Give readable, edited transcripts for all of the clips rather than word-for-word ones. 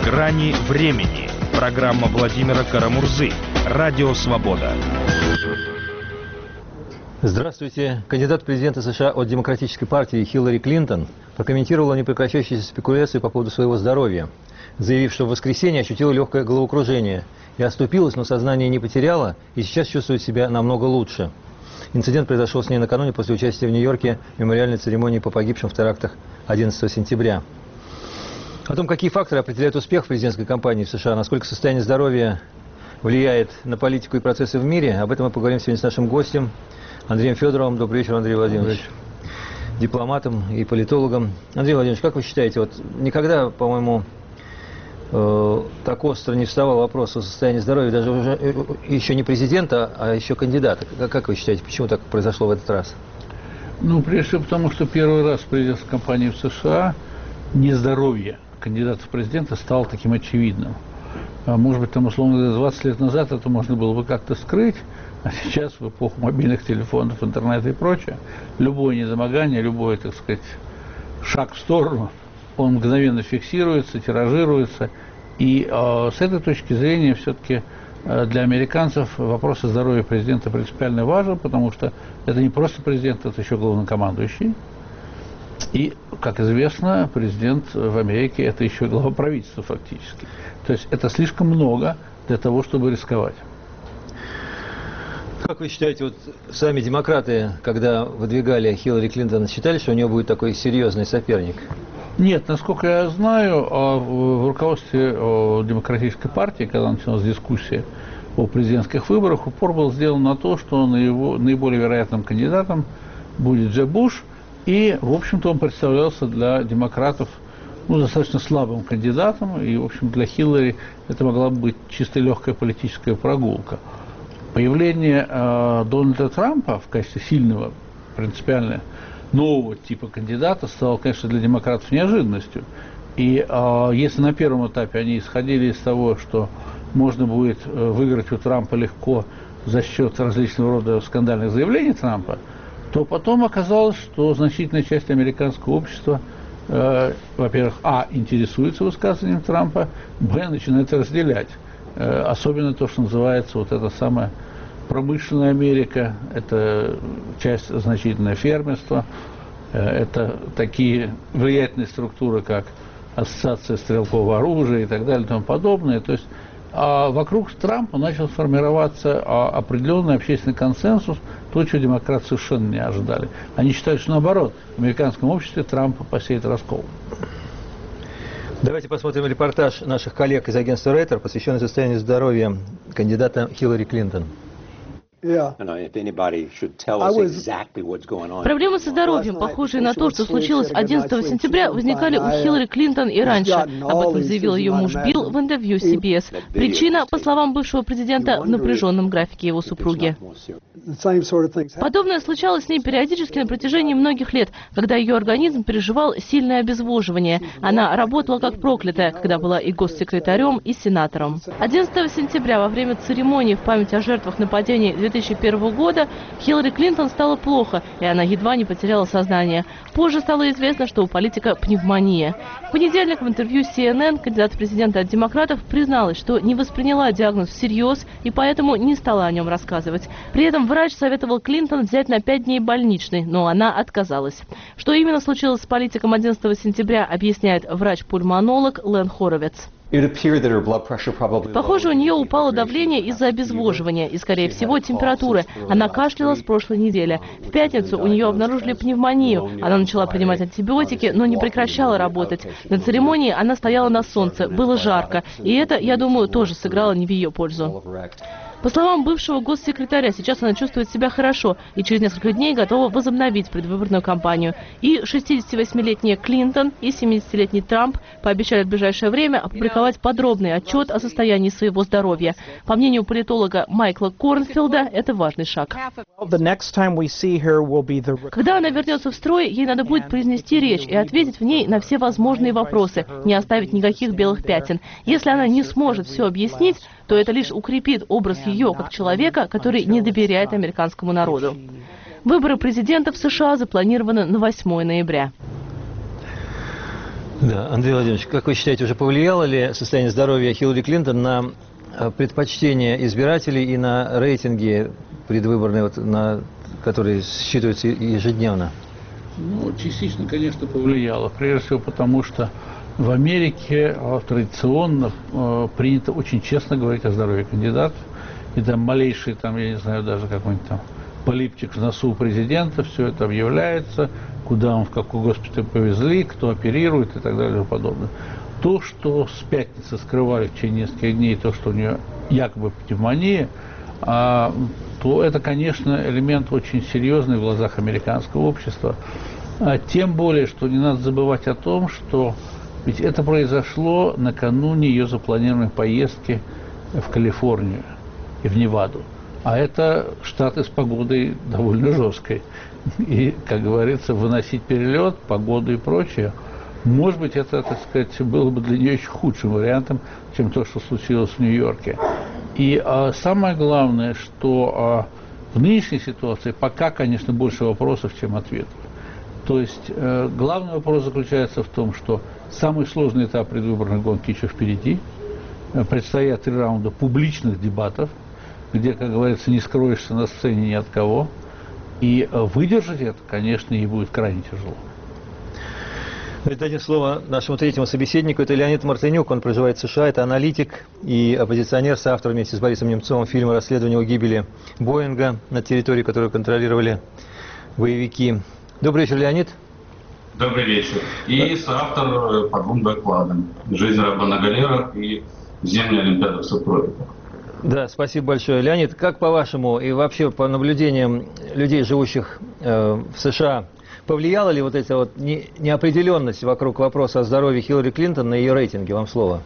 Грани времени. Программа Владимира Карамурзы. Радио Свобода. Здравствуйте. Кандидат в президенты США от Демократической партии Хиллари Клинтон прокомментировала непрекращающиеся спекуляции по поводу своего здоровья, заявив, что в воскресенье ощутила легкое головокружение и оступилась, но сознание не потеряла и сейчас чувствует себя намного лучше. Инцидент произошел с ней накануне после участия в Нью-Йорке в мемориальной церемонии по погибшим в терактах 11 сентября. О том, какие факторы определяют успех в президентской кампании в США, насколько состояние здоровья влияет на политику и процессы в мире, об этом мы поговорим сегодня с нашим гостем Андреем Федоровым. Добрый вечер, Андрей Владимирович. Дипломатом и политологом. Андрей Владимирович, как вы считаете, вот никогда, по-моему, так остро не вставал вопрос о состоянии здоровья даже уже еще не президента, а еще кандидата. Как вы считаете, почему так произошло в этот раз? Ну, прежде всего, потому что первый раз в президентской кампании в США нездоровье кандидата в президенты стало таким очевидным. Может быть, там, условно, 20 лет назад это можно было бы как-то скрыть, а сейчас, в эпоху мобильных телефонов, интернета и прочее, любое недомогание, любой, так сказать, шаг в сторону, он мгновенно фиксируется, тиражируется. И с этой точки зрения все-таки для американцев вопрос о здоровье президента принципиально важен, потому что это не просто президент, это еще главнокомандующий. И, как известно, президент в Америке – это еще и глава правительства фактически. То есть это слишком много для того, чтобы рисковать. Как вы считаете, вот сами демократы, когда выдвигали Хиллари Клинтон, считали, что у нее будет такой серьезный соперник? Нет, насколько я знаю, в руководстве Демократической партии, когда началась дискуссия о президентских выборах, упор был сделан на то, что наиболее вероятным кандидатом будет Джеб Буш, и, в общем-то, он представлялся для демократов достаточно слабым кандидатом, и, в общем, для Хиллари это могла быть чисто легкая политическая прогулка. Появление Дональда Трампа в качестве сильного, принципиально нового типа кандидата стало, конечно, для демократов неожиданностью. И если на первом этапе они исходили из того, что можно будет выиграть у Трампа легко за счет различного рода скандальных заявлений Трампа, то потом оказалось, что значительная часть американского общества, во-первых, интересуется высказыванием Трампа, начинает разделять. Особенно то, что называется вот эта самая промышленная Америка, это часть значительное фермерство, это такие влиятельные структуры, как Ассоциация стрелкового оружия и так далее и тому подобное. То есть вокруг Трампа начал формироваться определенный общественный консенсус, то, чего демократы совершенно не ожидали. Они считают, что наоборот, в американском обществе Трампа посеет раскол. Давайте посмотрим репортаж наших коллег из агентства Рейтер, посвященный состоянию здоровья кандидата Хиллари Клинтон. Проблемы со здоровьем, похожие на то, что случилось 11 сентября, возникали у Хиллари Клинтон и раньше. Об этом заявил ее муж Билл в интервью CBS. Причина, по словам бывшего президента, в напряженном графике его супруги. Подобное случалось с ней периодически на протяжении многих лет, когда ее организм переживал сильное обезвоживание. Она работала как проклятая, когда была и госсекретарем, и сенатором. 11 сентября во время церемонии в память о жертвах нападений 2001 года Хиллари Клинтон стало плохо, и она едва не потеряла сознание. Позже стало известно, что у политика пневмония. В понедельник в интервью CNN кандидат в президенты от демократов призналась, что не восприняла диагноз всерьез и поэтому не стала о нем рассказывать. При этом врач советовал Клинтон взять на 5 дней больничный, но она отказалась. Что именно случилось с политиком 11 сентября, объясняет врач-пульмонолог Лэн Хоровиц. Похоже, у нее упало давление из-за обезвоживания и, скорее всего, температуры. Она кашляла с прошлой недели. В пятницу у нее обнаружили пневмонию. Она начала принимать антибиотики, но не прекращала работать. На церемонии она стояла на солнце, было жарко. И это, я думаю, тоже сыграло не в ее пользу. По словам бывшего госсекретаря, сейчас она чувствует себя хорошо и через несколько дней готова возобновить предвыборную кампанию. И 68-летняя Клинтон и 70-летний Трамп пообещали в ближайшее время опубликовать подробный отчет о состоянии своего здоровья. По мнению политолога Майкла Корнфилда, это важный шаг. Когда она вернется в строй, ей надо будет произнести речь и ответить в ней на все возможные вопросы, не оставить никаких белых пятен. Если она не сможет все объяснить, то это лишь укрепит образ ее как человека, который не доверяет американскому народу. Выборы президента в США запланированы на 8 ноября. Да, Андрей Владимирович, как вы считаете, уже повлияло ли состояние здоровья Хиллари Клинтон на предпочтения избирателей и на рейтинги предвыборные, вот, которые считываются ежедневно? Ну, частично, конечно, повлияло. Прежде всего потому, что в Америке традиционно принято очень честно говорить о здоровье кандидата. И там малейший, там, я не знаю, даже какой-нибудь там полипчик в носу у президента, все это объявляется, куда он, в какой госпиталь повезли, кто оперирует и так далее и подобное. То, что с пятницы скрывали в течение нескольких дней, то, что у нее якобы пневмония, то это, конечно, элемент очень серьезный в глазах американского общества. Тем более, что не надо забывать о том, что ведь это произошло накануне ее запланированной поездки в Калифорнию и в Неваду. А это штаты с погодой довольно жесткой. И, как говорится, выносить перелет, погоду и прочее, может быть, это, так сказать, было бы для нее еще худшим вариантом, чем то, что случилось в Нью-Йорке. И самое главное, что в нынешней ситуации пока, конечно, больше вопросов, чем ответов. То есть главный вопрос заключается в том, что самый сложный этап предвыборной гонки еще впереди. Предстоят 3 раунда публичных дебатов, где, как говорится, не скроешься на сцене ни от кого. И выдержать это, конечно, ей будет крайне тяжело. Дадим слово нашему третьему собеседнику. Это Леонид Мартынюк. Он проживает в США. Это аналитик и оппозиционер, соавтор вместе с Борисом Немцовым фильма «Расследование о гибели Боинга» на территории, которую контролировали боевики. Добрый вечер, Леонид. Добрый вечер. И соавтор по 2 докладам: «Жизнь раба на галерах» и «Зимняя олимпиада в субтропиках». Да, спасибо большое. Леонид, как по-вашему и вообще по наблюдениям людей, живущих в США, повлияла ли вот эта вот неопределенность вокруг вопроса о здоровье Хиллари Клинтон на ее рейтинге? Вам слово.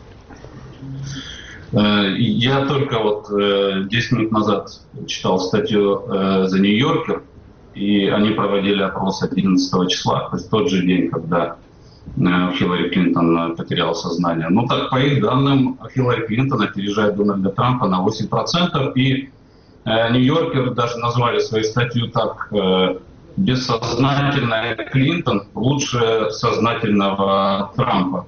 Я только 10 минут назад читал статью «The New Yorker», и они проводили опрос 11 числа, то есть тот же день, когда Хиллари Клинтон потеряла сознание. Ну так, по их данным, Хиллари Клинтон опережает Дональда Трампа на 8%, и Нью-Йоркер даже назвали свою статью так: «Бессознательная Клинтон лучше сознательного Трампа».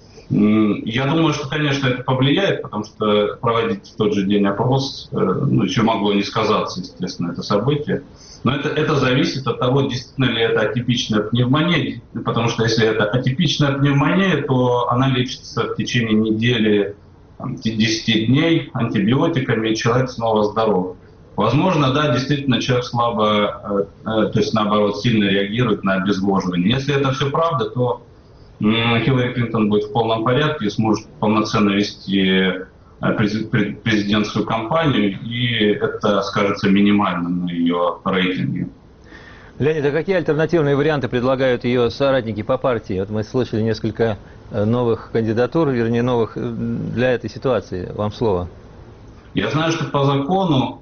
Я думаю, что, конечно, это повлияет, потому что проводить в тот же день опрос, еще могло не сказаться, естественно, это событие. Но это зависит от того, действительно ли это атипичная пневмония, потому что если это атипичная пневмония, то она лечится в течение недели, 10 дней антибиотиками, и человек снова здоров. Возможно, да, действительно, человек слабо, то есть наоборот, сильно реагирует на обезвоживание. Если это все правда, то Хиллари Клинтон будет в полном порядке и сможет полноценно вести президентскую кампанию, и это скажется минимально на ее рейтинге. Леонид, а какие альтернативные варианты предлагают ее соратники по партии? Вот мы слышали несколько новых кандидатур, вернее, новых для этой ситуации. Вам слово. Я знаю, что по закону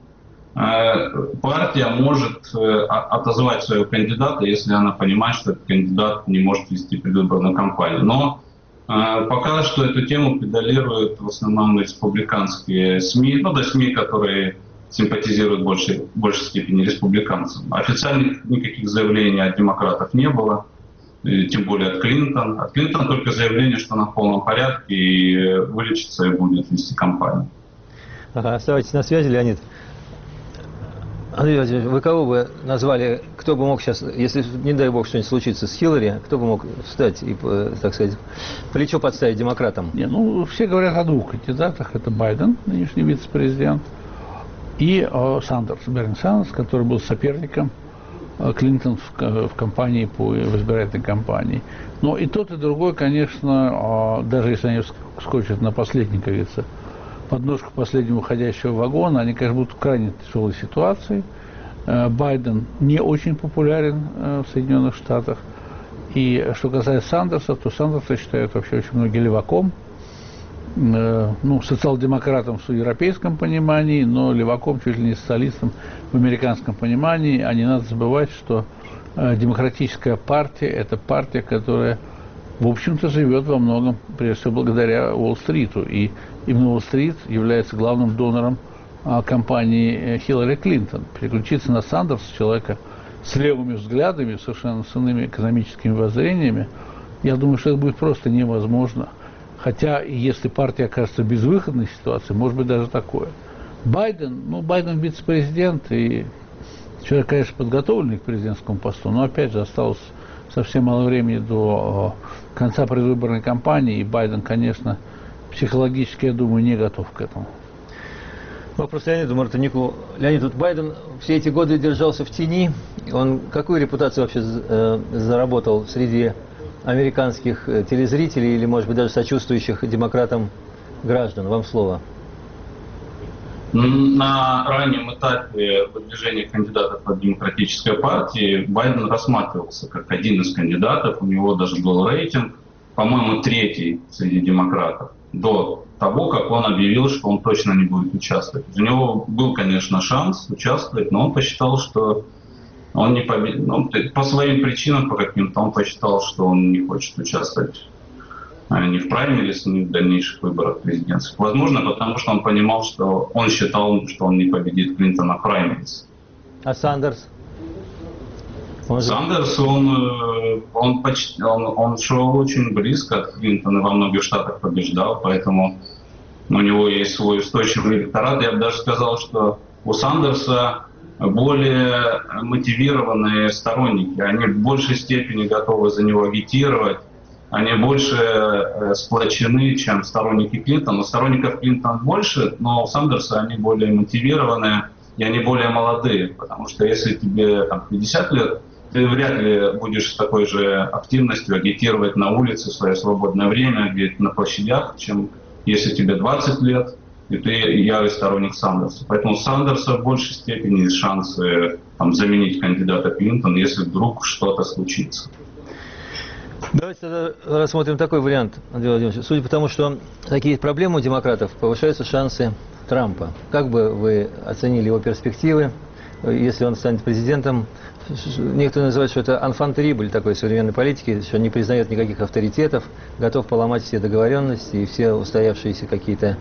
партия может отозвать своего кандидата, если она понимает, что этот кандидат не может вести предвыборную кампанию. Но пока что эту тему педалируют в основном республиканские СМИ, то есть СМИ, которые симпатизируют в большей степени республиканцам. Официальных никаких заявлений от демократов не было, тем более от Клинтон. От Клинтон только заявление, что она в полном порядке и вылечится и будет вести кампанию. Оставайтесь на связи, Леонид. Андрей Владимирович, вы кого бы назвали, кто бы мог сейчас, если, не дай бог, что-нибудь случится с Хиллари, кто бы мог встать и, так сказать, плечо подставить демократам? Все говорят о 2 кандидатах. Это Байден, нынешний вице-президент, и Сандерс, Берни Сандерс, который был соперником Клинтон в кампании, в избирательной кампании. Но и тот, и другой, конечно, даже если они вскочат на последний, как говорится, подножку последнего уходящего вагона, они, конечно, будут в крайне тяжелой ситуации. Байден не очень популярен в Соединенных Штатах. И что касается Сандерса, то Сандерса считают вообще очень многие леваком. Социал-демократом в европейском понимании, но леваком, чуть ли не социалистом в американском понимании. А не надо забывать, что демократическая партия – это партия, которая, в общем-то, живет во многом, прежде всего, благодаря Уолл-стриту. И именно Уолл-стрит является главным донором кампании Хиллари Клинтон. Переключиться на Сандерса, человека с левыми взглядами, совершенно с иными экономическими воззрениями, Я думаю, что это будет просто невозможно. Хотя, если партия окажется в безвыходной ситуации, может быть даже такое. Байден вице-президент, и человек, конечно, подготовленный к президентскому посту, но, опять же, осталось совсем мало времени до конца предвыборной кампании, и Байден, конечно, психологически, я думаю, не готов к этому. Вопрос Леониду Мартынику. Леонид, вот Байден все эти годы держался в тени. Он какую репутацию вообще заработал среди американских телезрителей или, может быть, даже сочувствующих демократам граждан? Вам слово. На раннем этапе выдвижения кандидатов от Демократической партии Байден рассматривался как один из кандидатов. У него даже был рейтинг, по-моему, 3-й среди демократов, до того, как он объявил, что он точно не будет участвовать. У него был, конечно, шанс участвовать, но он посчитал, что он не победит. По своим причинам, по каким-то, он посчитал, что он не хочет участвовать ни в праймерис, ни в дальнейших выборах президентских. Возможно, потому что он понимал, что он считал, что он не победит Клинтона в праймерис. А Сандерс? Сандерс, он шел очень близко от Клинтона, во многих штатах побеждал, поэтому у него есть свой устойчивый электорат. Я бы даже сказал, что у Сандерса более мотивированные сторонники. Они в большей степени готовы за него агитировать, они больше сплочены, чем сторонники Клинтона. Сторонников Клинтона больше, но у Сандерса они более мотивированные и они более молодые. Потому что если тебе 50 лет, ты вряд ли будешь с такой же активностью агитировать на улице в свое свободное время, где-то на площадях, чем если тебе 20 лет, и ты ярый сторонник Сандерса. Поэтому у Сандерса в большей степени есть шансы заменить кандидата Клинтона, если вдруг что-то случится. Давайте тогда рассмотрим такой вариант, Андрей Владимирович. Судя по тому, что такие проблемы у демократов, повышаются шансы Трампа. Как бы вы оценили его перспективы, если он станет президентом? Некоторые называют, что это enfant terrible такой современной политики, что не признает никаких авторитетов, готов поломать все договоренности и все устоявшиеся какие-то,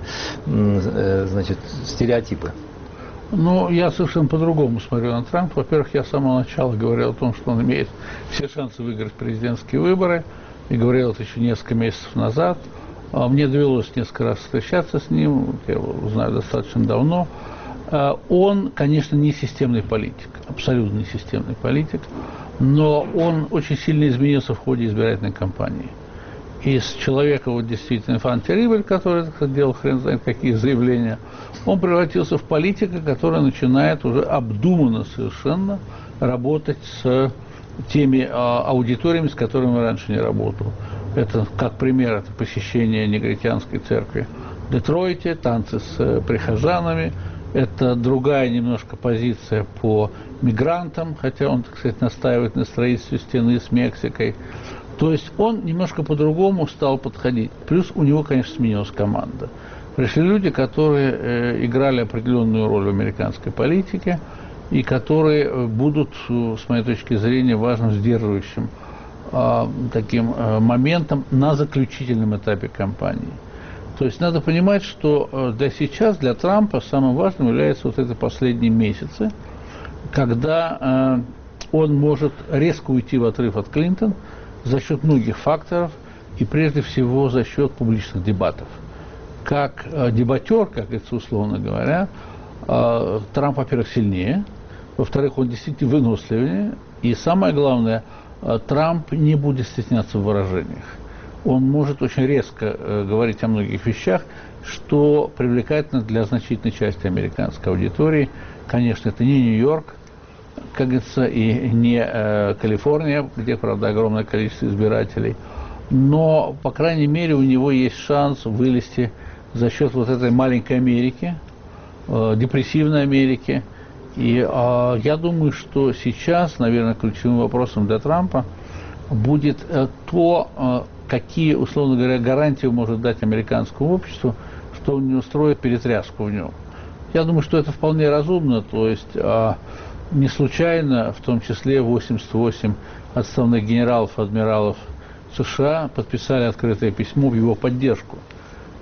стереотипы. Ну, я совершенно по-другому смотрю на Трампа. Во-первых, я с самого начала говорил о том, что он имеет все шансы выиграть президентские выборы. И говорил это еще несколько месяцев назад. Мне довелось несколько раз встречаться с ним, я его знаю достаточно давно. Он, конечно, не системный политик, абсолютно не системный политик, но он очень сильно изменился в ходе избирательной кампании. Из человека, действительно, enfant terrible, который делал хрен знает какие заявления, он превратился в политика, который начинает уже обдуманно совершенно работать с теми аудиториями, с которыми раньше не работал. Это, как пример, это посещение негритянской церкви в Детройте, танцы с прихожанами. Это другая немножко позиция по мигрантам, хотя он, так сказать, настаивает на строительстве стены с Мексикой. То есть он немножко по-другому стал подходить. Плюс у него, конечно, сменилась команда. Пришли люди, которые играли определенную роль в американской политике и которые будут, с моей точки зрения, важным сдерживающим таким моментом на заключительном этапе кампании. То есть надо понимать, что для Трампа самым важным являются вот эти последние месяцы, когда он может резко уйти в отрыв от Клинтона за счет многих факторов и прежде всего за счет публичных дебатов. Как дебатер, как говорится, условно говоря, Трамп, во-первых, сильнее, во-вторых, он действительно выносливее, и самое главное, Трамп не будет стесняться в выражениях. Он может очень резко говорить о многих вещах, что привлекательно для значительной части американской аудитории. Конечно, это не Нью-Йорк, как говорится, и не Калифорния, где, правда, огромное количество избирателей, но, по крайней мере, у него есть шанс вылезти за счет вот этой маленькой Америки, депрессивной Америки. И я думаю, что сейчас, наверное, ключевым вопросом для Трампа будет то, какие, условно говоря, гарантии может дать американскому обществу, что он не устроит перетряску в нем. Я думаю, что это вполне разумно, то есть не случайно, в том числе 88 отставных генералов, адмиралов США подписали открытое письмо в его поддержку.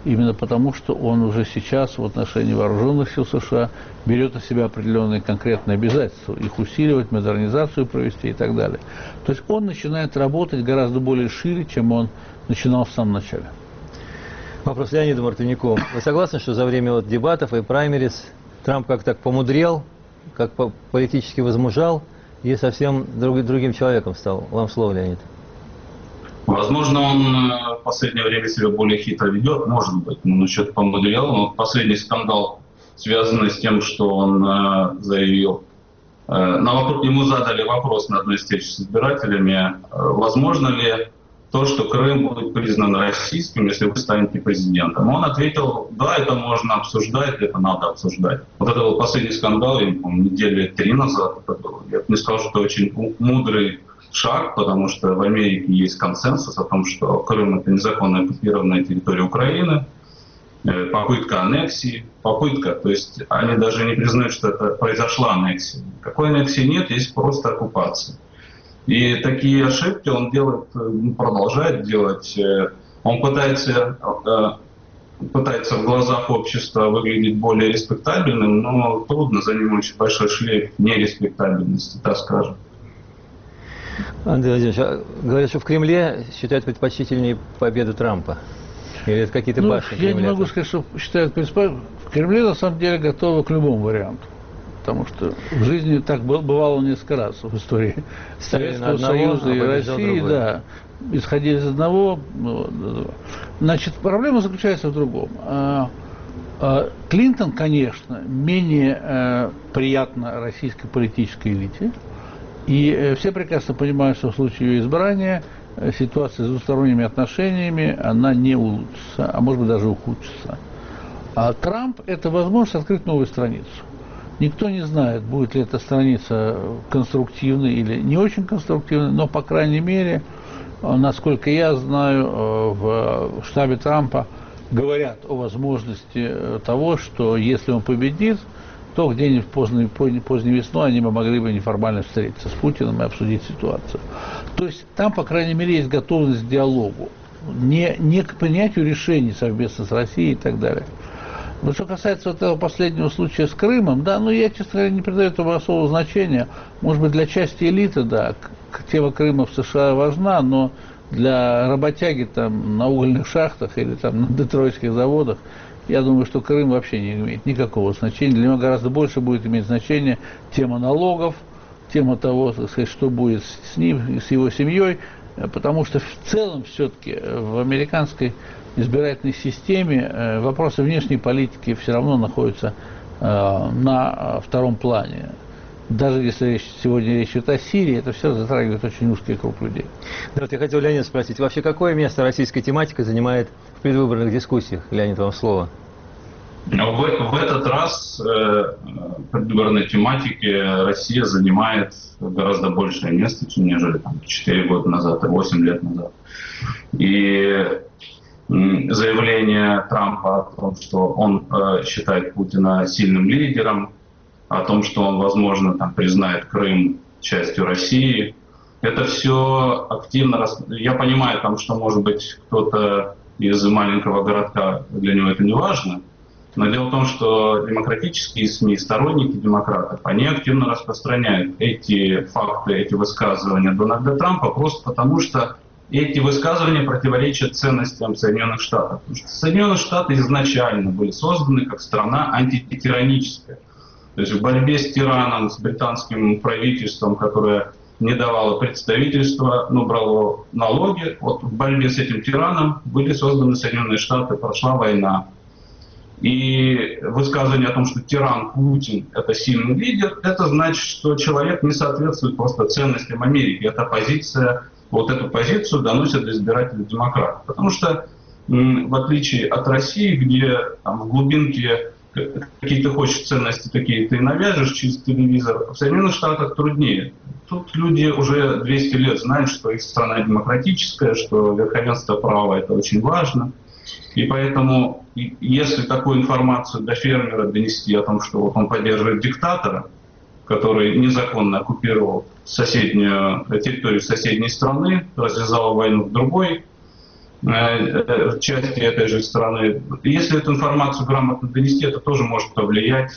именно потому, что он уже сейчас в отношении вооруженных сил США берет на себя определенные конкретные обязательства, их усиливать, модернизацию провести и так далее. То есть он начинает работать гораздо более шире, чем он начинал в самом начале. Вопрос Леониду Мартынюку. Вы согласны, что за время дебатов и праймерис Трамп как-то покумудрел, как политически возмужал и совсем другим человеком стал? Вам слово, Леонид. Возможно, он в последнее время себя более хитро ведет, может быть, насчет помудрел. Но последний скандал, связанный с тем, что он заявил, ему задали вопрос на одной встрече с избирателями, возможно ли то, что Крым будет признан российским, если вы станете президентом. Он ответил, да, это можно обсуждать, это надо обсуждать. Вот это был последний скандал, я не помню, недели 3 назад. Я бы не сказал, что это очень мудрый шаг, потому что в Америке есть консенсус о том, что Крым — это незаконно оккупированная территория Украины, попытка аннексии, то есть они даже не признают, что это произошла аннексия. Какой аннексии нет, есть просто оккупация. И такие ошибки он делает, продолжает делать. Он пытается в глазах общества выглядеть более респектабельным, но трудно, за ним очень большой шлейф нереспектабельности, так скажем. Андрей Владимирович, говорят, что в Кремле считают предпочтительнее победу Трампа. Или это какие-то башни Я Кремля? не могу сказать, что считают предпочтительнее. В Кремле на самом деле готовы к любому варианту. Потому что в жизни так бывало несколько раз в истории Советского Союза и России, да, исходя из одного. Значит, проблема заключается в другом. Клинтон, конечно, менее приятна российской политической элите, и все прекрасно понимают, что в случае ее избрания ситуация с двусторонними отношениями, она не улучшится, а может быть даже ухудшится. А Трамп – это возможность открыть новую страницу. Никто не знает, будет ли эта страница конструктивной или не очень конструктивной, но, по крайней мере, насколько я знаю, в штабе Трампа говорят о возможности того, что если он победит, то где-нибудь поздней весной они могли бы неформально встретиться с Путиным и обсудить ситуацию. То есть там, по крайней мере, есть готовность к диалогу, не к принятию решений совместно с Россией и так далее. Но что касается вот этого последнего случая с Крымом, да, я, честно говоря, не придаю этому особого значения. Может быть, для части элиты, да, тема Крыма в США важна, но для работяги там на угольных шахтах или там на детройтских заводах, я думаю, что Крым вообще не имеет никакого значения. Для него гораздо больше будет иметь значение тема налогов, тема того, так сказать, что будет с ним, с его семьей, потому что в целом все-таки в американской избирательной системе вопросы внешней политики все равно находятся на втором плане. Даже если сегодня речь идет о Сирии, это все затрагивает очень узкий круг людей. Да, вот я хотел Леонида спросить, вообще какое место российская тематика занимает в предвыборных дискуссиях? Леонид, вам слово. В этот раз в предвыборной тематике Россия занимает гораздо большее место, чем нежели 4 года назад и 8 лет назад. И заявление Трампа о том, что он считает Путина сильным лидером, о том, что он, возможно, признает Крым частью России, это все активно... Я понимаю, что, может быть, кто-то из маленького городка, для него это не важно, но дело в том, что демократические СМИ, сторонники демократов, они активно распространяют эти факты, эти высказывания Дональда Трампа просто потому, что эти высказывания противоречат ценностям Соединенных Штатов. Потому что Соединенные Штаты изначально были созданы как страна антитираническая. То есть в борьбе с тираном, с британским правительством, которое не давало представительства, но брало налоги, вот в борьбе с этим тираном были созданы Соединенные Штаты, прошла война. И высказывание о том, что тиран Путин – это сильный лидер, это значит, что человек не соответствует просто ценностям Америки. Эта позиция, вот эту позицию доносят до избирателей демократов. Потому что, в отличие от России, где в глубинке какие-то хочешь ценности, такие ты навяжешь через телевизор, в Соединенных Штатах труднее. Тут люди уже 200 лет знают, что их страна демократическая, что верховенство права – это очень важно. И поэтому, если такую информацию до фермера донести о том, что вот он поддерживает диктатора, который незаконно оккупировал территорию соседней страны, развязал войну в другой, части этой же страны. Если эту информацию грамотно донести, это тоже может повлиять.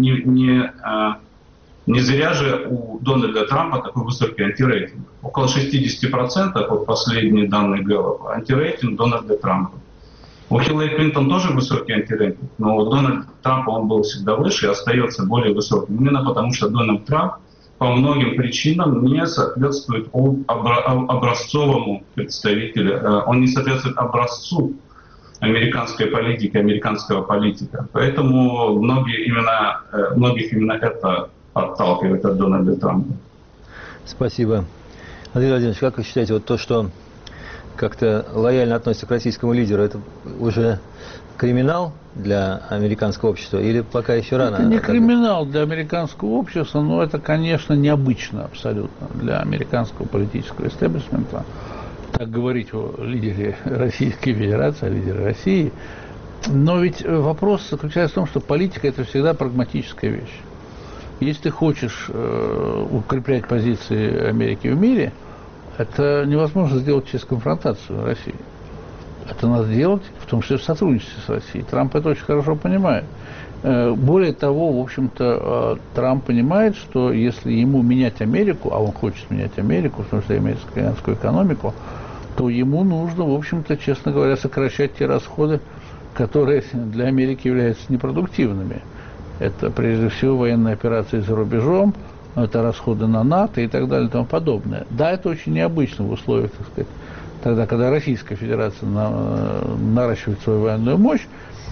Не зря же у Дональда Трампа такой высокий антирейтинг. Около 60%, вот последние данные Гэллопа, антирейтинг Дональда Трампа. У Хиллари Клинтон тоже высокий антирейтинг, но у Дональда Трампа он был всегда выше и остается более высоким. Именно потому, что Дональд Трамп по многим причинам не соответствует образцовому представителю, он не соответствует образцу американской политики, американского политика. Поэтому многих именно это отталкивает от Дональда Трампа. Спасибо. Андрей Владимирович, как вы считаете, вот то, что как-то лояльно относится к российскому лидеру, это уже криминал для американского общества или пока еще рано? Это не криминал для американского общества, но это, конечно, необычно абсолютно для американского политического истеблишмента. Так говорить о лидере Российской Федерации, о лидере России. Но ведь вопрос заключается в том, что политика – это всегда прагматическая вещь. Если ты хочешь укреплять позиции Америки в мире, это невозможно сделать через конфронтацию России. Это надо делать, в том числе в сотрудничестве с Россией. Трамп это очень хорошо понимает. Более того, в общем-то, Трамп понимает, что если ему менять Америку, а он хочет менять Америку, в том числе американскую экономику, то ему нужно, в общем-то, честно говоря, сокращать те расходы, которые для Америки являются непродуктивными. Это, прежде всего, военные операции за рубежом, это расходы на НАТО и так далее и тому подобное. Да, это очень необычно в условиях, так сказать, тогда, когда Российская Федерация наращивает свою военную мощь.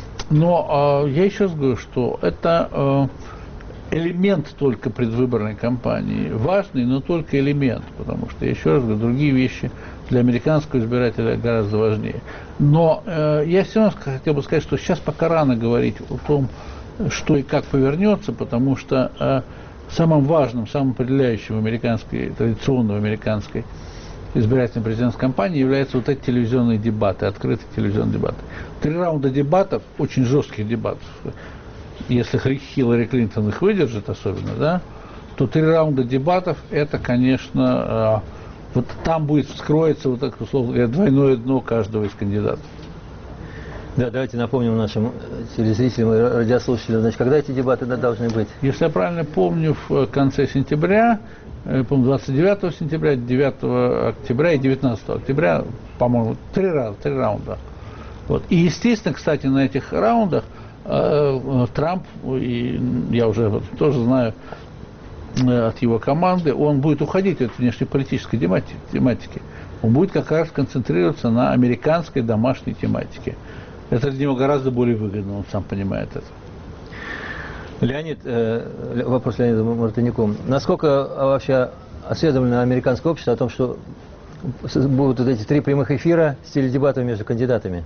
Но я еще раз говорю, что это элемент только предвыборной кампании. Важный, но только элемент, потому что, я еще раз говорю, другие вещи для американского избирателя гораздо важнее. Но я все равно хотел бы сказать, что сейчас пока рано говорить о том, что и как повернется, потому что самым важным, самым определяющим в традиционной американской избирательной президентской кампании являются вот эти телевизионные дебаты, открытые телевизионные дебаты. 3 раунда дебатов, очень жестких дебатов. Если Хиллари Клинтон их выдержит особенно, да, то 3 раунда дебатов, это, конечно, вот там будет вскроется, вот так, условно говоря, двойное дно каждого из кандидатов. Да, давайте напомним нашим телезрителям и радиослушателям, значит, когда эти дебаты должны быть? Если я правильно помню, в конце сентября, по-моему, 29 сентября, 9 октября и 19 октября, по-моему, 3 раунда. Вот. И, естественно, кстати, на этих раундах Трамп, и я уже тоже знаю от его команды, он будет уходить от внешнеполитической тематики. Он будет как раз концентрироваться на американской домашней тематике. Это для него гораздо более выгодно, он сам понимает это. Леонид, вопрос Леониду Мартынюку. Насколько вообще осведомлено американское общество о том, что будут вот эти 3 прямых эфира с теледебатами между кандидатами?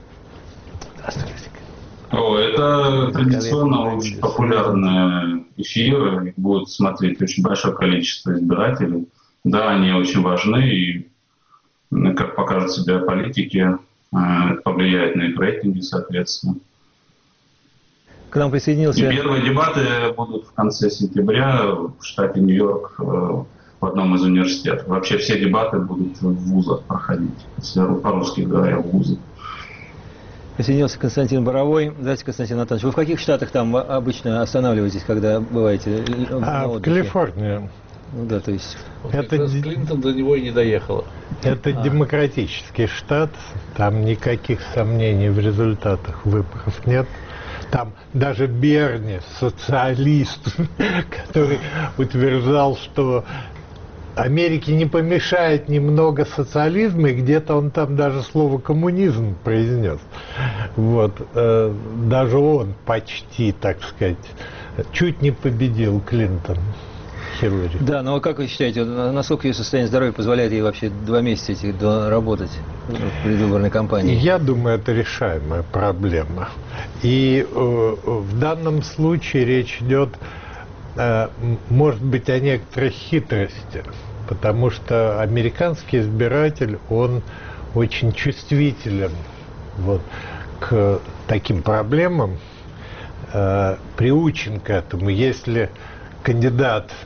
Это традиционно очень популярные эфиры, их будет смотреть очень большое количество избирателей. Да, они очень важны, и, как покажут себя политики, повлияет на их рейтинги, соответственно. К нам присоединился... И первые дебаты будут в конце сентября в штате Нью-Йорк в одном из университетов. Вообще все дебаты будут в вузах проходить, если по-русски говоря, в вузах. Присоединился Константин Боровой. Здравствуйте, Константин Анатольевич. Вы в каких штатах там обычно останавливаетесь, когда бываете на отдыхе? В Калифорнии. Ну да, то есть... Это Клинтон до него и не доехала. Это демократический штат, там никаких сомнений в результатах выборов нет. Там даже Берни, социалист, который утверждал, что Америке не помешает немного социализма, и где-то он там даже слово «коммунизм» произнес. Вот. Даже он почти, так сказать, чуть не победил Клинтон. Хиллари. Да, но как вы считаете, насколько ее состояние здоровья позволяет ей вообще 2 месяца работать в предвыборной кампании? Я думаю, это решаемая проблема. И в данном случае речь идет, может быть, о некоторой хитрости, потому что американский избиратель, он очень чувствителен вот, к таким проблемам, приучен к этому. Если кандидат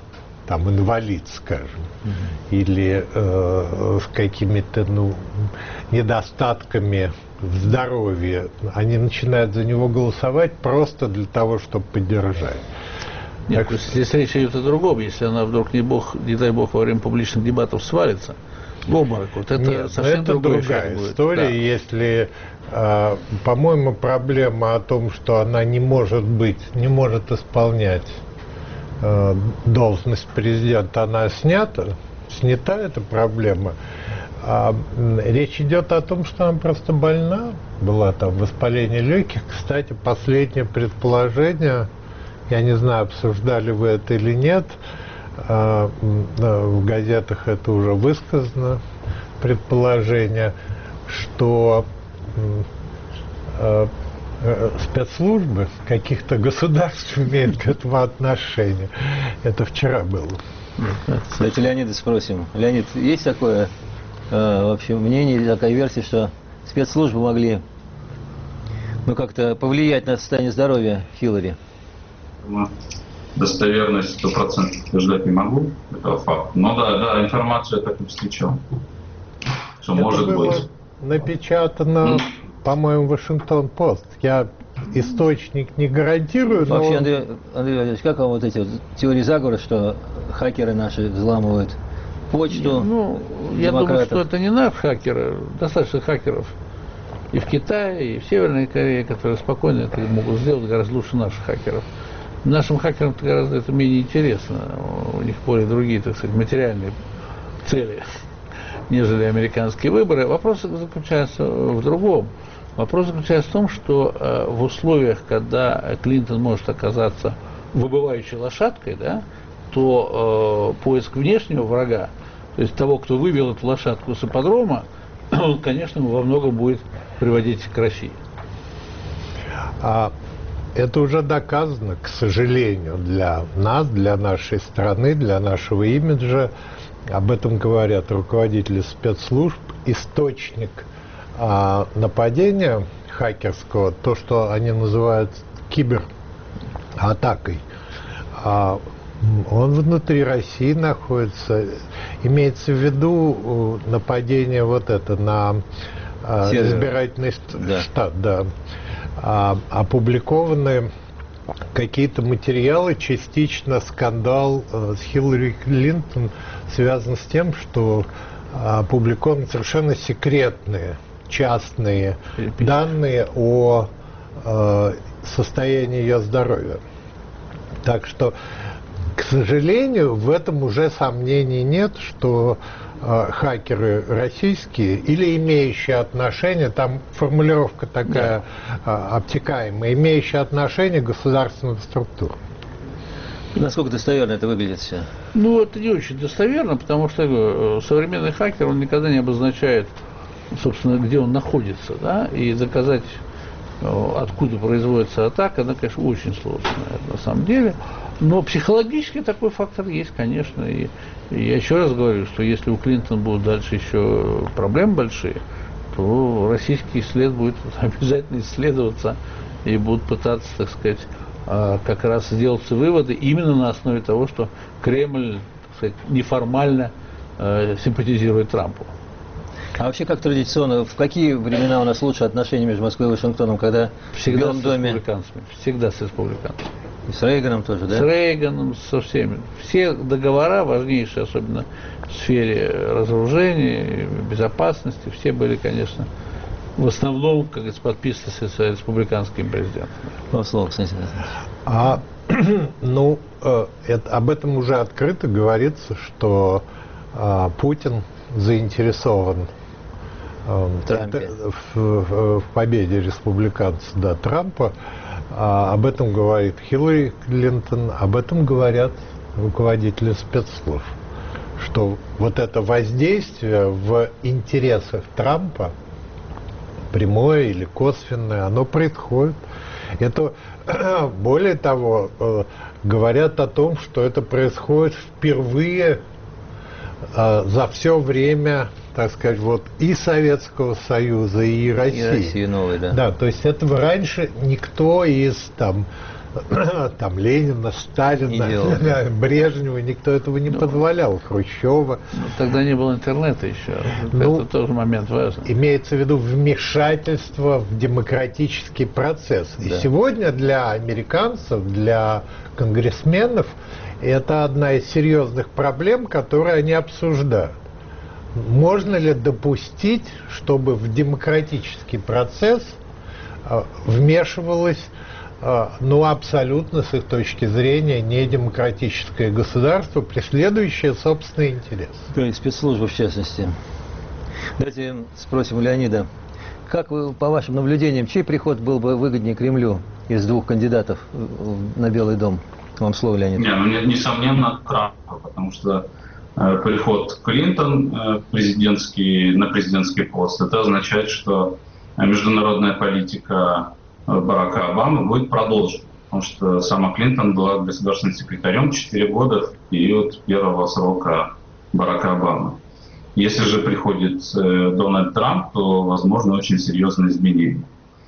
там инвалид, скажем, или с какими-то недостатками в здоровье, они начинают за него голосовать просто для того, чтобы поддержать. Нет, здесь речь идет о другом. Если она вдруг, не дай бог, во время публичных дебатов свалится в обморок, вот это нет, совсем это другая история. Да. Если, по-моему, проблема о том, что она не может исполнять должность президента, она снята, эта проблема. Речь идет о том, что она просто больна, была там воспаление легких. Кстати, последнее предположение, я не знаю, обсуждали вы это или нет, в газетах это уже высказано, предположение, что спецслужбы каких-то государств имеют к этому отношение. Это вчера было. Давайте Леонида спросим. Леонид, есть такое вообще мнение, такая версия, что спецслужбы могли как-то повлиять на состояние здоровья Хиллари? Достоверность 100% утверждать не могу, это факт. Но да, информацию я так и встречал. Что это может было быть. Напечатано, по-моему, Вашингтон-Пост. Я источник не гарантирую, но... Вообще, Андрей Владимирович, как вам вот эти вот теории заговора, что хакеры наши взламывают почту я думаю, что это не наши хакеры, достаточно хакеров и в Китае, и в Северной Корее, которые спокойно это могут сделать гораздо лучше наших хакеров. Нашим хакерам гораздо это менее интересно, у них более другие, так сказать, материальные цели, нежели американские выборы. Вопрос заключается в другом. Вопрос заключается в том, что в условиях, когда Клинтон может оказаться выбывающей лошадкой, да, то поиск внешнего врага, то есть того, кто вывел эту лошадку с ипподрома, он, конечно, во многом будет приводить к России. Это уже доказано, к сожалению, для нас, для нашей страны, для нашего имиджа. Об этом говорят руководители спецслужб. Источник нападения хакерского, то, что они называют кибератакой, он внутри России находится. Имеется в виду нападение на избирательный штат, да. Опубликованы какие-то материалы, частично скандал с Хиллари Клинтон связан с тем, что опубликованы совершенно секретные, частные данные о состоянии ее здоровья. Так что, к сожалению, в этом уже сомнений нет, что хакеры российские или имеющие отношение, там формулировка такая обтекаемая, имеющие отношение к государственным структурам. Насколько достоверно это выглядит все? Это не очень достоверно, потому что современный хакер, он никогда не обозначает, собственно, где он находится, да, и доказать, откуда производится атака, она, конечно, очень сложная на самом деле. Но психологически такой фактор есть, конечно. И я еще раз говорю, что если у Клинтон будут дальше еще проблемы большие, то российский след будет обязательно исследоваться и будут пытаться, так сказать, как раз сделать выводы именно на основе того, что Кремль, так сказать, неформально симпатизирует Трампу. А вообще, как традиционно, в какие времена у нас лучшие отношения между Москвой и Вашингтоном, когда всегда в Белом доме... республиканцами, всегда с республиканцами. И с Рейганом тоже, да? С Рейганом, со всеми. Все договора, важнейшие, особенно в сфере разоружения, безопасности, все были, конечно, в основном, как говорится, подписаны с республиканским президентом. Слово, кстати. Об этом уже открыто говорится, что Путин заинтересован в победе республиканца, Трампа. Об этом говорит Хиллари Клинтон, об этом говорят руководители спецслужб, что вот это воздействие в интересах Трампа, прямое или косвенное, оно происходит. Это, более того, говорят о том, что это происходит впервые за все время, так сказать, и Советского Союза, и России. И России новой, да. Да, то есть этого раньше никто из там Ленина, Сталина, Брежнева, никто этого не позволял, Хрущева. Тогда не было интернета еще, это тоже момент важный. Имеется в виду вмешательство в демократический процесс. Да. И сегодня для американцев, для конгрессменов, это одна из серьезных проблем, которые они обсуждают. Можно ли допустить, чтобы в демократический процесс вмешивалось, абсолютно, с их точки зрения, недемократическое государство, преследующее собственные интересы? То есть спецслужбы, в частности. Давайте спросим у Леонида. Как вы, по вашим наблюдениям, чей приход был бы выгоднее Кремлю из двух кандидатов на Белый дом? Вам слово, Леонид. Несомненно, Трампа, потому что приход Клинтон на президентский пост, это означает, что международная политика Барака Обамы будет продолжена. Потому что сама Клинтон была государственным секретарем 4 года в период первого срока Барака Обамы. Если же приходит Дональд Трамп, то возможно очень серьезные изменения.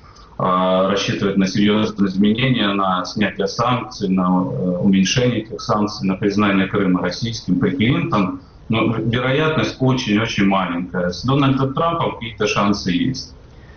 Рассчитывать на серьезные изменения, на снятие санкций, на уменьшение этих санкций, на признание Крыма российским при Клинтон, вероятность очень-очень маленькая. С Дональдом Трампом какие-то шансы есть.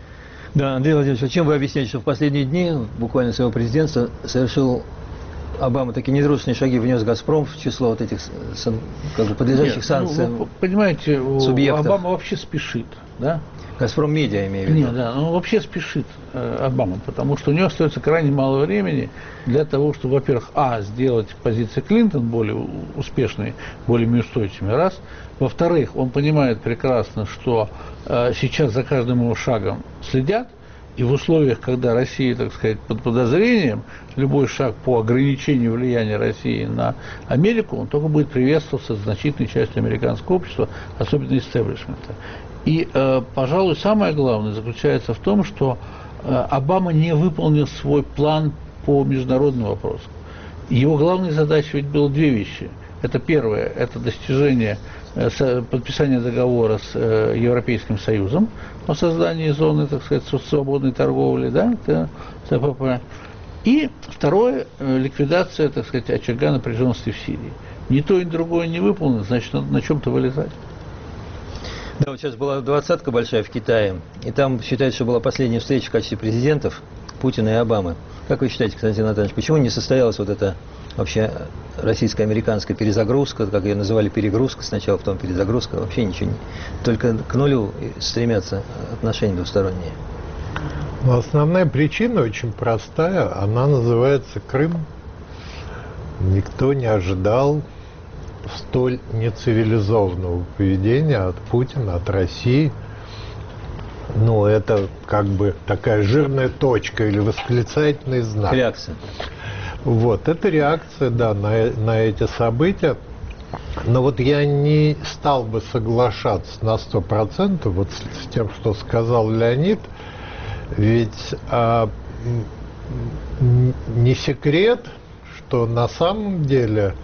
Да, Андрей Владимирович, а чем вы объясняете, что в последние дни, буквально своего президентства, совершил Обама такие недружественные шаги, внес «Газпром» в число вот этих подлежащих санкциям? Понимаете, субъектов. Обама вообще спешит, да? «Газпром Медиа», имею в виду. Нет, да, он вообще спешит, Обама, потому что у него остается крайне мало времени для того, чтобы, во-первых, сделать позиции Клинтон более успешной, более устойчивыми, раз. Во-вторых, он понимает прекрасно, что сейчас за каждым его шагом следят, и в условиях, когда Россия, так сказать, под подозрением, любой шаг по ограничению влияния России на Америку, он только будет приветствоваться значительной частью американского общества, особенно истеблишмента. И, пожалуй, самое главное заключается в том, что Обама не выполнил свой план по международным вопросам. Его главной задачей ведь было две вещи. Это первое, это достижение подписания договора с Европейским Союзом о создании зоны, так сказать, свободной торговли, да, ТПП. И второе, ликвидация, так сказать, очага напряженности в Сирии. Ни то и другое не выполнено, значит, надо на чем-то вылезать. Да, вот сейчас была 20-ка большая в Китае, и там считают, что была последняя встреча в качестве президентов Путина и Обамы. Как вы считаете, Константин Анатольевич, почему не состоялась вот эта вообще российско-американская перезагрузка, как ее называли, перегрузка сначала, потом перезагрузка, вообще ничего не... Только к нулю стремятся отношения двусторонние. Но основная причина очень простая, она называется Крым. Никто не ожидал столь нецивилизованного поведения от Путина, от России. Ну, это как бы такая жирная точка или восклицательный знак. Реакция. Вот, это реакция, да, на эти события. Но вот я не стал бы соглашаться на 100% вот с тем, что сказал Леонид. Ведь не секрет, что на самом деле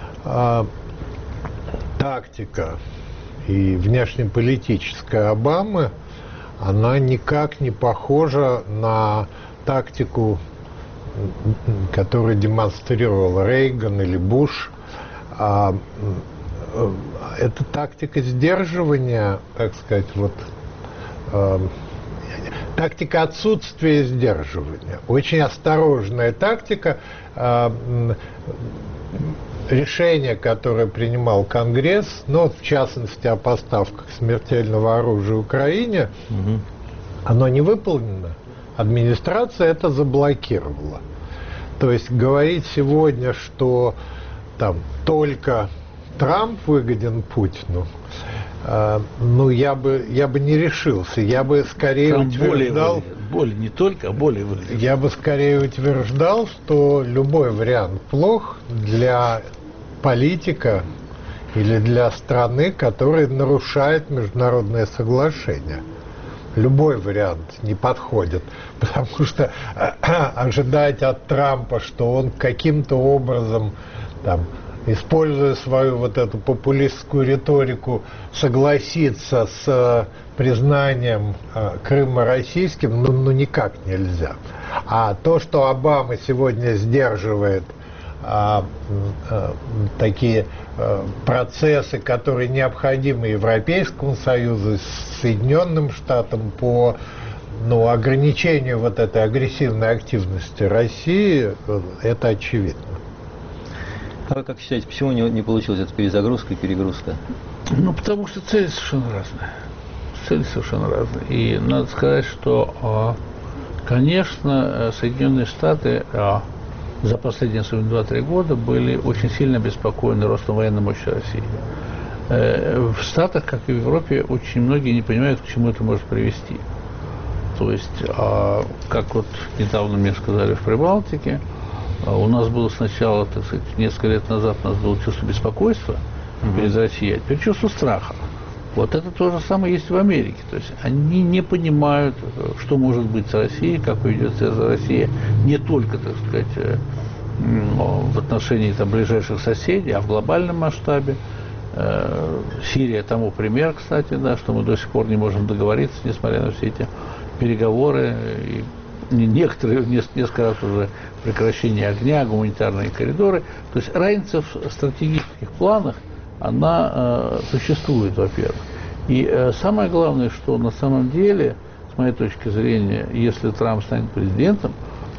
тактика и внешнеполитическая Обамы, она никак не похожа на тактику, которую демонстрировал Рейган или Буш. Это тактика сдерживания, так сказать, вот, тактика отсутствия сдерживания. Очень осторожная тактика. Решение, которое принимал Конгресс, но в частности о поставках смертельного оружия Украине, оно не выполнено. Администрация это заблокировала. То есть говорить сегодня, что там только Трамп выгоден Путину, ну, я бы не решился. Я бы скорее Трамп утверждал... не только, а более выгоден. Я бы скорее утверждал, что любой вариант плох для политика или для страны, которая нарушает международное соглашение. Любой вариант не подходит, потому что ожидать от Трампа, что он каким-то образом там используя свою вот эту популистскую риторику, согласиться с признанием Крыма российским, ну никак нельзя. А то, что Обама сегодня сдерживает такие процессы, которые необходимы Европейскому Союзу, Соединенным Штатам по ограничению вот этой агрессивной активности России, это очевидно. А вы как считаете, почему не получилась эта перезагрузка и перегрузка? Потому что цели совершенно разные. И надо сказать, что, конечно, Соединенные Штаты за последние 2-3 года были очень сильно обеспокоены ростом военной мощи России. В Штатах, как и в Европе, очень многие не понимают, к чему это может привести. То есть, как вот недавно мне сказали в Прибалтике, у нас было сначала, так сказать, несколько лет назад у нас было чувство беспокойства перед Россией, а теперь чувство страха. Вот это то же самое есть в Америке. То есть они не понимают, что может быть с Россией, как поведет себя Россия, не только, так сказать, в отношении ближайших соседей, а в глобальном масштабе. Сирия тому пример, кстати, да, что мы до сих пор не можем договориться, несмотря на все эти переговоры, и некоторые, несколько раз уже прекращение огня, гуманитарные коридоры. То есть разница в стратегических планах, она существует, во-первых. И самое главное, что на самом деле, с моей точки зрения, если Трамп станет президентом,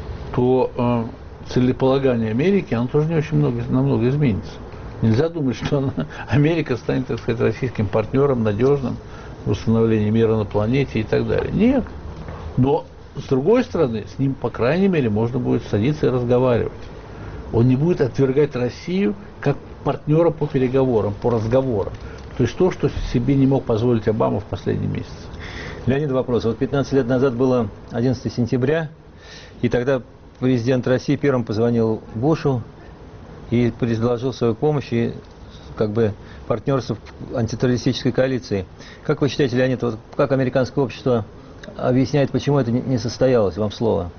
то целеполагание Америки, оно тоже не очень намного изменится. Нельзя думать, что Америка станет, так сказать, российским партнером, надежным в установлении мира на планете и так далее. Нет. Но, с другой стороны, с ним, по крайней мере, можно будет садиться и разговаривать. Он не будет отвергать Россию как партнера по переговорам, по разговорам. То есть то, что себе не мог позволить Обама в последние месяцы. Леонид, вопрос. Вот 15 лет назад было 11 сентября, и тогда президент России первым позвонил Бушу и предложил свою помощь и партнерство в антитеррористической коалиции. Как вы считаете, Леонид, вот как американское общество объясняет, почему это не состоялось? Вам слово.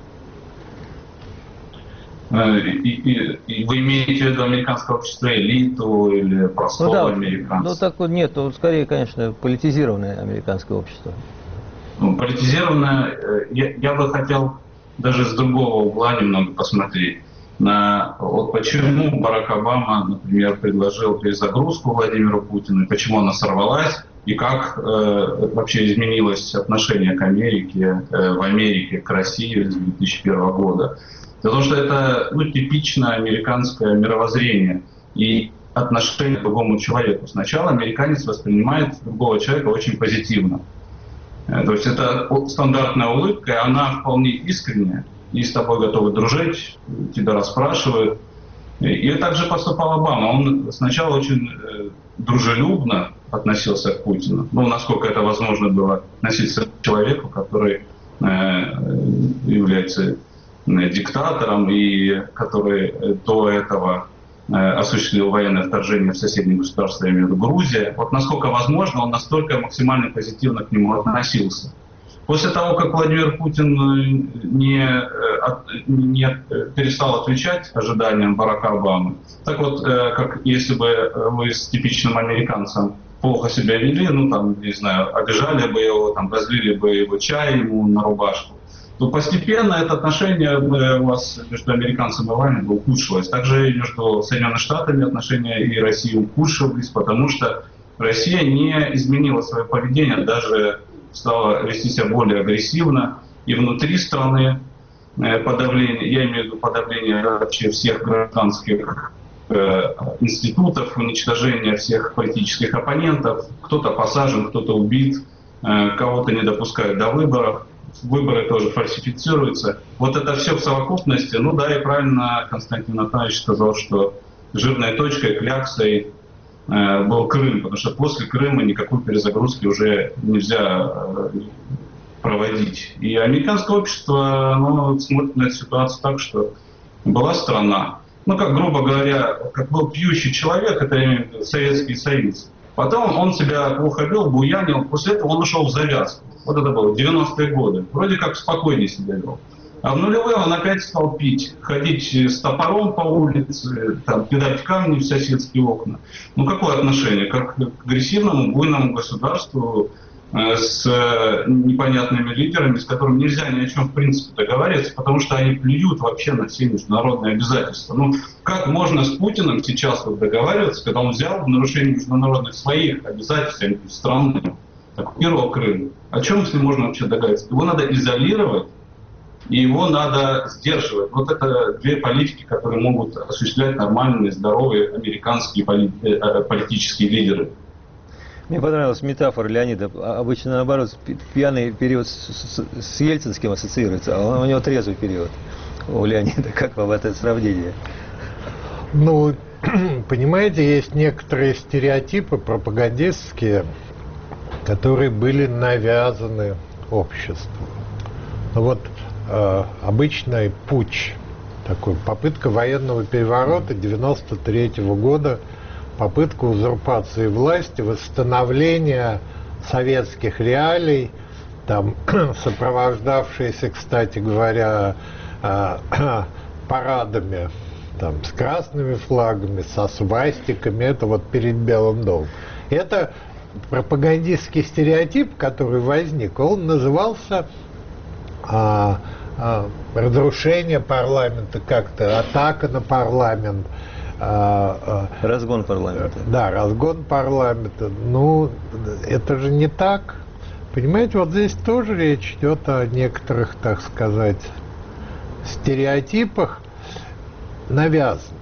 И вы имеете в виду американское общество, элиту или простого американца? Нет, скорее, конечно, политизированное американское общество. Политизированное, я бы хотел даже с другого угла немного посмотреть. Вот почему Барак Обама, например, предложил перезагрузку Владимиру Путину, и почему она сорвалась, и как вообще изменилось отношение к Америке, в Америке к России с 2001 года. Потому что это типичное американское мировоззрение и отношение к другому человеку. Сначала американец воспринимает другого человека очень позитивно. То есть это стандартная улыбка, и она вполне искренняя. И с тобой готовы дружить, тебя расспрашивают. И также поступал Обама. Он сначала очень дружелюбно относился к Путину. Насколько это возможно было относиться к человеку, который является диктатором и который до этого осуществил военное вторжение в соседнее государство, я имею в виду Грузия. Вот насколько возможно, он настолько максимально позитивно к нему относился. После того, как Владимир Путин не перестал отвечать ожиданиям Барака Обамы, так вот, как если бы вы с типичным американцем плохо себя вели, обижали бы его, разлили бы его чай ему на рубашку, то постепенно это отношение у вас между американцем и вами ухудшилось. Также между Соединенными Штатами отношения и Россией ухудшились, потому что Россия не изменила свое поведение, даже стала вести себя более агрессивно. И внутри страны подавление, я имею в виду подавление вообще всех гражданских институтов, уничтожение всех политических оппонентов. Кто-то посажен, кто-то убит, кого-то не допускают до выборов. Выборы тоже фальсифицируются. Вот это все в совокупности. И правильно Константин Анатольевич сказал, что жирной точкой, кляксой был Крым, потому что после Крыма никакой перезагрузки уже нельзя проводить. И американское общество смотрит на эту ситуацию так, что была страна, как грубо говоря, как был пьющий человек, это Советский Союз. Потом он себя плохо вел, буянил, после этого он ушел в завязку. Вот это было 90-е годы. Вроде как спокойнее себя вел. А в нулевые он опять стал пить, ходить с топором по улице, там, кидать камни в соседские окна. Ну, какое отношение? Как к агрессивному, буйному государству с непонятными лидерами, с которыми нельзя ни о чем в принципе договариваться, потому что они плюют вообще на все международные обязательства. Ну, как можно с Путиным сейчас вот договариваться, когда он взял в нарушение международных своих обязательств страны, оккупировал Крым? О чем с ним можно вообще договориться? Его надо изолировать, и его надо сдерживать. Вот это две политики, которые могут осуществлять нормальные, здоровые американские политические лидеры. Мне понравилась метафора Леонида. Обычно, наоборот, пьяный период с ельцинским ассоциируется, а у него трезвый период у Леонида. Как вам это сравнение? Ну, понимаете, есть некоторые стереотипы пропагандистские, которые были навязаны обществу. Ну вот обычный путч, такой попытка военного переворота 93 года, попытка узурпации власти, восстановления советских реалий, там, сопровождавшиеся, кстати говоря, парадами там, с красными флагами, со свастиками, это вот перед Белым домом. Это пропагандистский стереотип, который возник, он назывался разрушение парламента как-то, атака на парламент. Разгон парламента. Да, разгон парламента. Ну, это же не так. Понимаете, вот здесь тоже речь идет о некоторых, так сказать, стереотипах навязанных.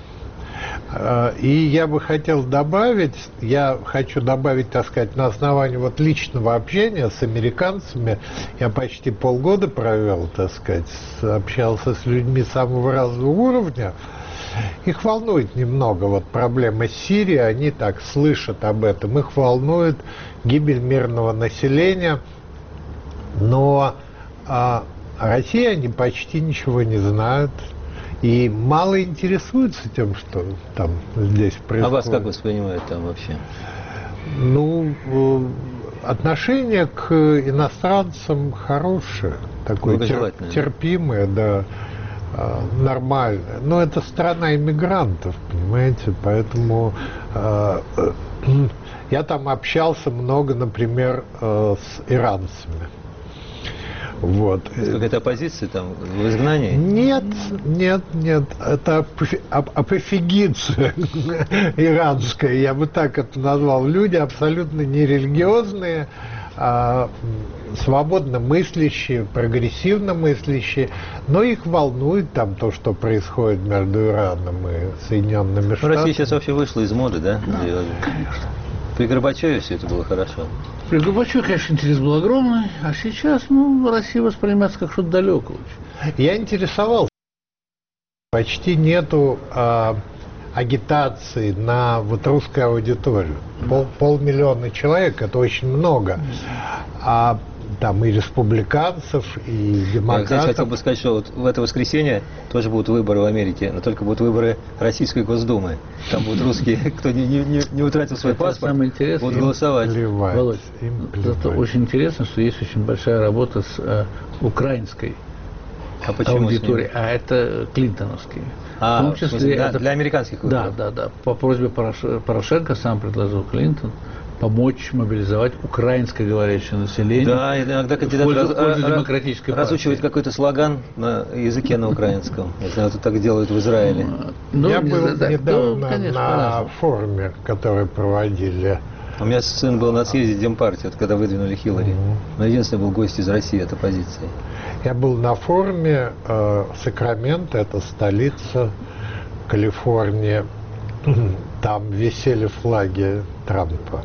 И я бы хотел добавить, так сказать, на основании вот личного общения с американцами, я почти полгода провел, так сказать, общался с людьми самого разного уровня. Их волнует немного вот проблема Сирии, они так слышат об этом, их волнует гибель мирного населения, но о России они почти ничего не знают. И мало интересуются тем, что там здесь происходит. А вас как воспринимают там вообще? Ну, отношение к иностранцам хорошее, такое терпимое, да, нормальное. Но это страна иммигрантов, понимаете, поэтому я там общался много, например, с иранцами. Вот. Какая-то оппозиция там в изгнании? Нет. Это апофигиция иранская, я бы так это назвал. Люди абсолютно нерелигиозные, свободно мыслящие, прогрессивно мыслящие, но их волнует там то, что происходит между Ираном и Соединенными Штатами. Россия сейчас вообще вышла из моды, да? Конечно. При Горбачеве все это было хорошо. При Горбачеве, конечно, интерес был огромный, а сейчас, Россия воспринимается как что-то далекое очень. Я интересовался. Почти нету агитации на вот русскую аудиторию. Полмиллиона человек, это очень много. А там и республиканцев, и демократов. Я, кстати, хотел бы сказать, что вот в это воскресенье тоже будут выборы в Америке, но только будут выборы Российской Госдумы. Там будут русские, кто не утратил свой паспорт, будут голосовать. Володь, это очень интересно, что есть очень большая работа с украинской аудиторией, а это клинтоновские. В том числе это для американских выборов. Да. По просьбе Порошенко сам предложил Клинтон помочь мобилизовать украинское говорящее население. Да, иногда кандидат разучивает какой-то слоган на языке на украинском. Я знаю, это так делают в Израиле. Я был недавно на форуме, который проводили. У меня сын был на съезде Демпартии, когда выдвинули Хиллари. Но единственный был гость из России от оппозиции. Я был на форуме Сакраменто, это столица Калифорнии. Там висели флаги Трампа.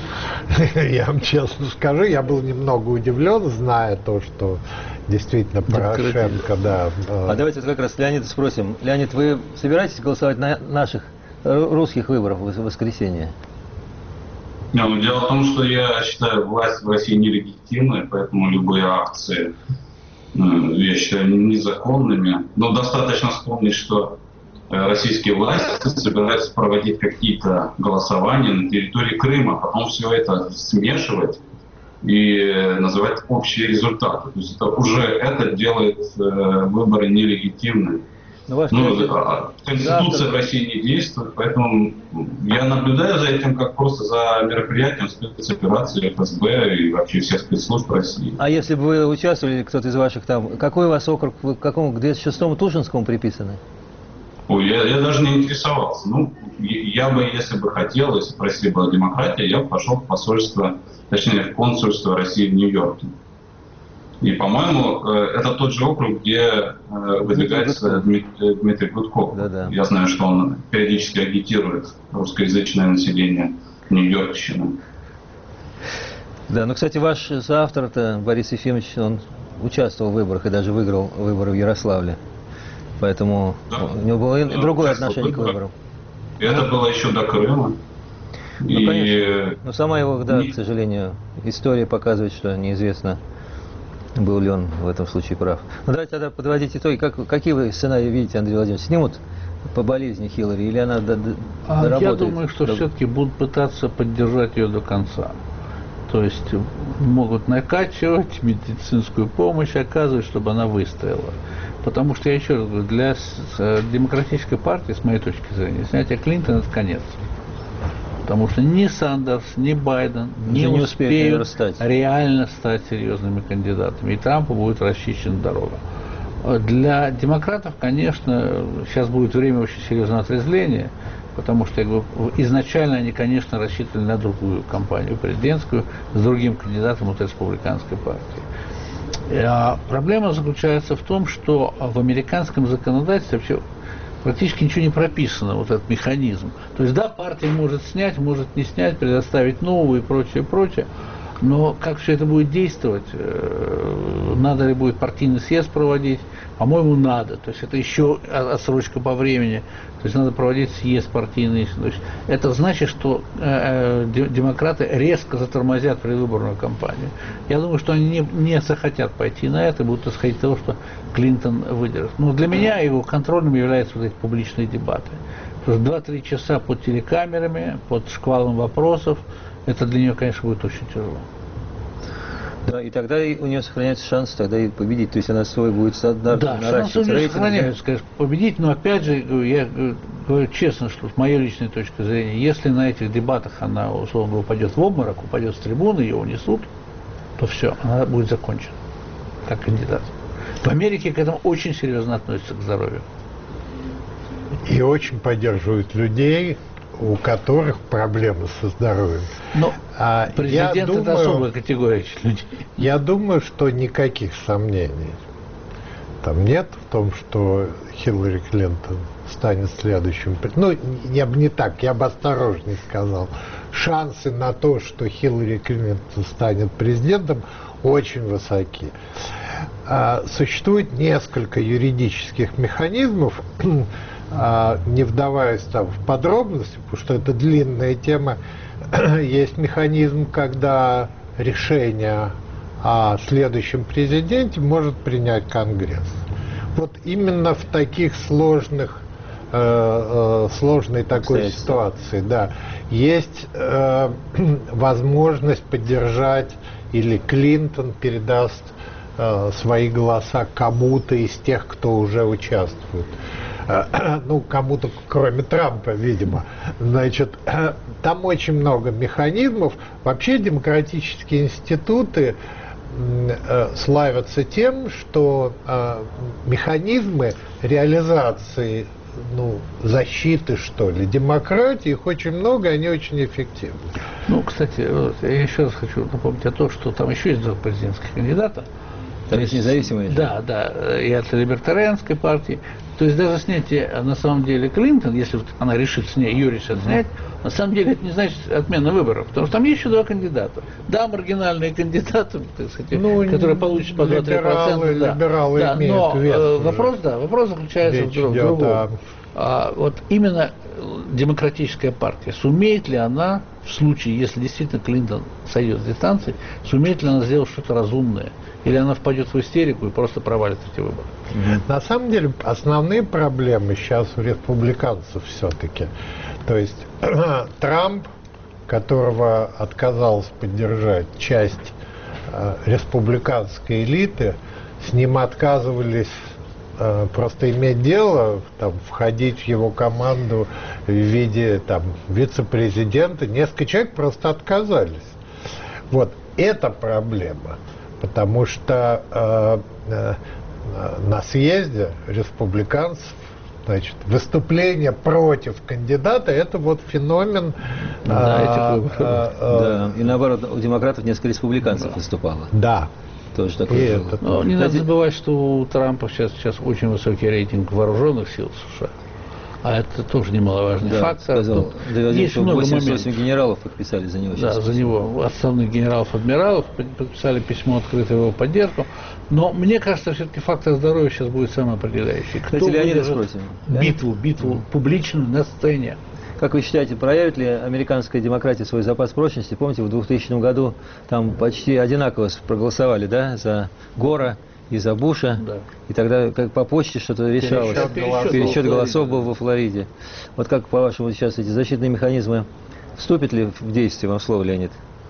Я вам честно скажу, я был немного удивлен, зная то, что действительно Порошенко, да. А давайте как раз Леонида спросим. Леонид, вы собираетесь голосовать на наших русских выборах в воскресенье? Дело в том, что я считаю власть в России нелегитимной, поэтому любые акции я считаю незаконными. Но достаточно вспомнить, что российские власти собираются проводить какие-то голосования на территории Крыма, потом все это смешивать и называть общие результаты. То есть это уже делает выборы нелегитимными. Конституция в России не действует, поэтому я наблюдаю за этим как просто за мероприятием спецоперации ФСБ и вообще всех спецслужб России. А если бы вы участвовали, кто-то из ваших там, какой у вас округ, к какому, к 206-му Тушинскому приписаны? Ой, я даже не интересовался. Ну, я бы, если бы хотел, если бы в России была демократия, я бы пошел в посольство, точнее, в консульство России в Нью-Йорке. И, по-моему, это тот же округ, где выдвигается Дмитрий Гудков. Да-да. Я знаю, что он периодически агитирует русскоязычное население Нью-Йоркщины. Да, ну, кстати, ваш соавтор-то, Борис Ефимович, он участвовал в выборах и даже выиграл выборы в Ярославле. Поэтому у него было другое отношение к выборам. И это было еще до Крыма. Ну, конечно. Но сама его, да, к сожалению, история показывает, что неизвестно, был ли он в этом случае прав. Ну, давайте тогда подводить итоги. Какие вы сценарии видите, Андрей Владимирович? Снимут по болезни Хиллари или она доработает? Я думаю, что все-таки будут пытаться поддержать ее до конца. То есть могут накачивать, медицинскую помощь оказывать, чтобы она выстояла. Потому что, я еще раз говорю, для демократической партии, с моей точки зрения, снятие Клинтона – это конец. Потому что ни Сандерс, ни Байден не успеют реально стать серьезными кандидатами. И Трампу будет расчищена дорога. Для демократов, конечно, сейчас будет время очень серьезного отрезвления, потому что, я говорю, изначально они, конечно, рассчитывали на другую кампанию президентскую с другим кандидатом от республиканской партии. А проблема заключается в том, что в американском законодательстве вообще практически ничего не прописано, вот этот механизм. То есть, да, партия может снять, может не снять, предоставить новую и прочее, прочее. Но как все это будет действовать, надо ли будет партийный съезд проводить, по-моему, надо. То есть это еще отсрочка по времени. То есть надо проводить съезд партийный. То есть это значит, что демократы резко затормозят предвыборную кампанию. Я думаю, что они не захотят пойти на это, будут исходить из того, что Клинтон выдержит. Но для меня его контрольным являются вот эти публичные дебаты. Потому что 2-3 часа под телекамерами, под шквалом вопросов, это для нее, конечно, будет очень тяжело. Да, и тогда у нее сохраняется шанс тогда и победить. То есть она свой будет наращивать рейтинг. Да, шансы у нее сохраняются, конечно, победить. Но опять же, я говорю честно, что с моей личной точки зрения, если на этих дебатах она, условно говоря, упадет в обморок, упадет с трибуны, ее унесут, то все, она будет закончена как кандидат. В Америке к этому очень серьезно относятся к здоровью. И очень поддерживают людей, у которых проблемы со здоровьем. Но президент – это особая категория людей. Я думаю, что никаких сомнений там нет в том, что Хиллари Клинтон станет следующим. Ну, я бы не так, я бы осторожнее сказал. Шансы на то, что Хиллари Клинтон станет президентом, очень высоки. Существует несколько юридических механизмов, не вдаваясь там в подробности, потому что это длинная тема, есть механизм, когда решение о следующем президенте может принять Конгресс. Вот именно в таких сложной такой ситуации, да, есть возможность поддержать, или Клинтон передаст свои голоса кому-то из тех, кто уже участвует. Ну, кому-то, кроме Трампа, видимо. Значит, там очень много механизмов. Вообще демократические институты славятся тем, что механизмы реализации, защиты, что ли, демократии, их очень много, они очень эффективны. Ну, кстати, я еще раз хочу напомнить о том, что там еще есть два президентских кандидата. То есть независимые? Да, и от либертарианской партии. То есть даже снятие, на самом деле, Клинтон, если вот она решит ее решит снять, на самом деле это не значит отмена выборов, потому что там есть еще два кандидата. Да, маргинальные кандидаты, так сказать, которые получат по 2-3%. Либералы имеют вес. Вопрос заключается в другом. Вот именно демократическая партия, сумеет ли она, в случае, если действительно Клинтон сойдет с дистанции, сумеет ли она сделать что-то разумное? Или она впадет в истерику и просто провалит эти выборы? На самом деле, основные проблемы сейчас у республиканцев все-таки. То есть Трамп, которого отказалась поддержать часть республиканской элиты с ним отказывались просто иметь дело, там, входить в его команду в виде там, вице-президента. Несколько человек просто отказались. Вот это проблема, потому что на съезде республиканцев, значит, выступление против кандидата — это вот феномен. Да, и наоборот, у демократов несколько республиканцев выступало. Да. Тоже такое. Но не надо забывать, что у Трампа сейчас очень высокий рейтинг вооруженных сил США. А это тоже немаловажный фактор. Сказал, есть много 88 генералов подписали за него. Да, за него. Отставных генералов-адмиралов подписали письмо открытое в его поддержку. Но мне кажется, все-таки фактор здоровья сейчас будет самый определяющий. Кто выдержит битву публичную на сцене? Как вы считаете, проявит ли американская демократия свой запас прочности? Помните, в 2000 году там почти одинаково проголосовали, да, за Гора и за Буша, да. И тогда как по почте что-то решалось. Пересчет голосов был во Флориде. Вот как, по-вашему, сейчас эти защитные механизмы вступят ли в действие, вам слово, Леонид?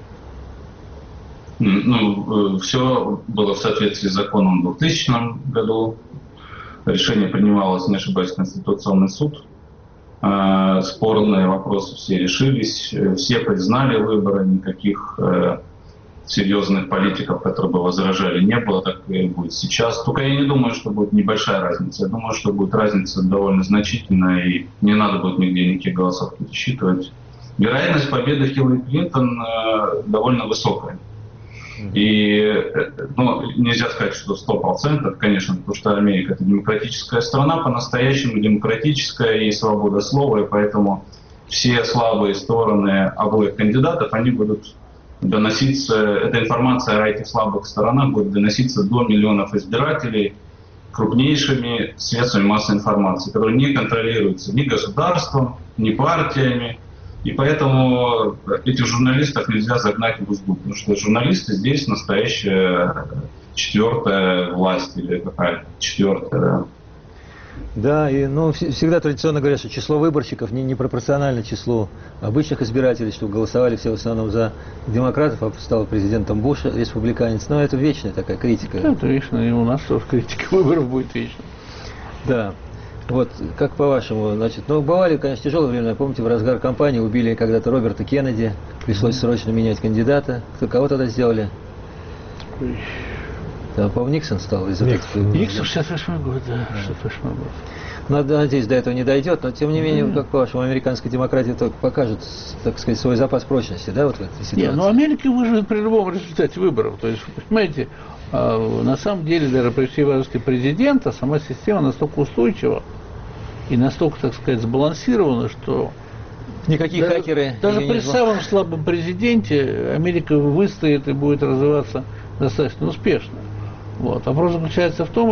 Ну, все было в соответствии с законом в 2000 году. Решение принималось, не ошибаюсь, Конституционный суд. Спорные вопросы все решились, все признали выборы, никаких серьезных политиков, которые бы возражали, не было, так и будет сейчас. Только я не думаю, что будет небольшая разница. Я думаю, что будет разница довольно значительная, и не надо будет нигде никаких голосов пересчитывать. Вероятность победы Хиллари Клинтон довольно высокая. И нельзя сказать, что 100%, конечно, потому что Америка — это демократическая страна, по-настоящему демократическая, и свобода слова, и поэтому все слабые стороны обоих кандидатов, они будут доноситься, эта информация о этих слабых сторонах будет доноситься до миллионов избирателей крупнейшими средствами массовой информации, которые не контролируются ни государством, ни партиями. И поэтому этих журналистов нельзя загнать в узду, потому что журналисты здесь настоящая четвертая власть, или какая-то четвертая, да. Да, и всегда традиционно говорят, что число выборщиков не пропорционально числу обычных избирателей, что голосовали все в основном за демократов, а стал президентом Буш, республиканец. Но это вечная такая критика. Это вечно, и у нас тоже критика выборов будет вечно. Да. Вот, как по-вашему, значит, бывали, конечно, тяжелые времена. Помните, в разгар кампании убили когда-то Роберта Кеннеди, пришлось срочно менять кандидата. Кого тогда сделали? Да, по-моему, Никсон стал из этого. Никсон, 68 год, да, 68 год. Надеюсь, до этого не дойдет, но тем не менее, как по-вашему, американская демократия только покажет, так сказать, свой запас прочности, да, вот в этой ситуации? Нет, Америка выживет при любом результате выборов. То есть, понимаете, на самом деле, даже при всей важности президента, сама система настолько устойчива и настолько, так сказать, сбалансирована, что никакие хакеры... Даже при самом слабом президенте Америка выстоит и будет развиваться достаточно успешно. Вот. Вопрос заключается в том,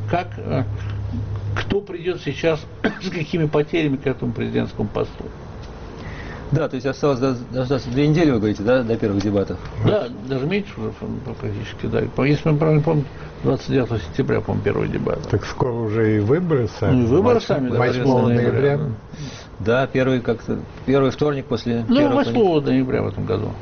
кто придет сейчас с какими потерями к этому президентскому посту. Да, то есть осталось дождаться 2 недели, вы говорите, да, до первых дебатов? Да, даже меньше уже практически, да. Если мы правильно помним, 29 сентября, по-моему, первый дебат. Так скоро уже и выборы сами. И выборы сами, да, 8 ноября. Да, первый вторник после... 8 ноября в этом году.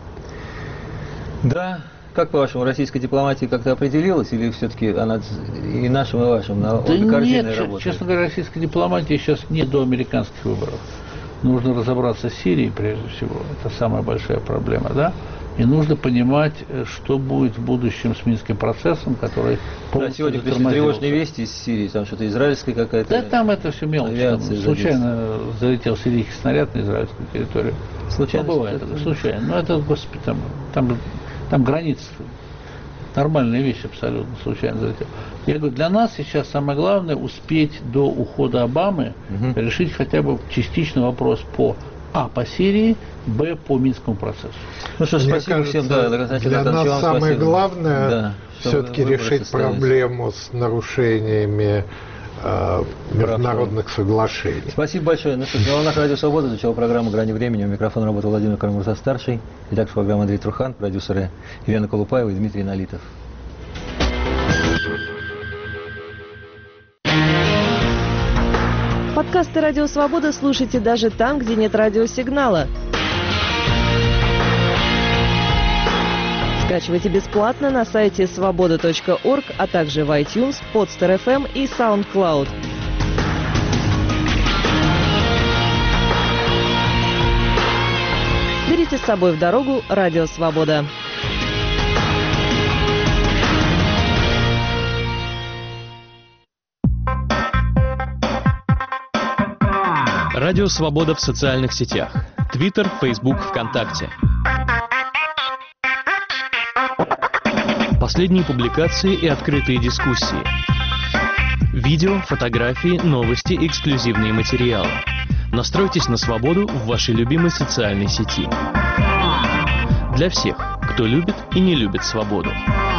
Да. Как, по-вашему, российская дипломатия как-то определилась, или все-таки она и нашим, и вашим на корзиной работает? Честно говоря, российская дипломатия сейчас не до американских выборов. Нужно разобраться с Сирией, прежде всего. Это самая большая проблема, да? И нужно понимать, что будет в будущем с Минским процессом, который... Да, сегодня пришли тревожные вести из Сирии, там что-то израильское какая-то... Да, там это все мелочь. Случайно залетел сирийский снаряд на израильскую территорию. Случайно? Бывает это, случайно. Но это, господи, там границы. Нормальная вещь абсолютно, случайно залетела. Я говорю, для нас сейчас самое главное успеть до ухода Обамы решить хотя бы частично вопрос по Сирии, Б, по Минскому процессу. Ну что ж, спасибо всем. Да, для нас самое главное все-таки решить проблему с нарушениями международных соглашений. Спасибо большое. На волнах Радио Свобода звучала программа «Грани времени». У микрофона работал Владимир Карамурза-старший. Редактор программы Андрей Трухан, продюсеры Елена Колупаева и Дмитрий Налитов. Подкасты «Радио Свобода» слушайте даже там, где нет радиосигнала. скачивайте бесплатно на сайте svoboda.org, а также в iTunes, Podster FM и SoundCloud. Берите с собой в дорогу Радио Свобода. Радио Свобода в социальных сетях. Твиттер, Фейсбук, ВКонтакте. Последние публикации и открытые дискуссии. Видео, фотографии, новости, эксклюзивные материалы. Настройтесь на свободу в вашей любимой социальной сети. Для всех, кто любит и не любит свободу.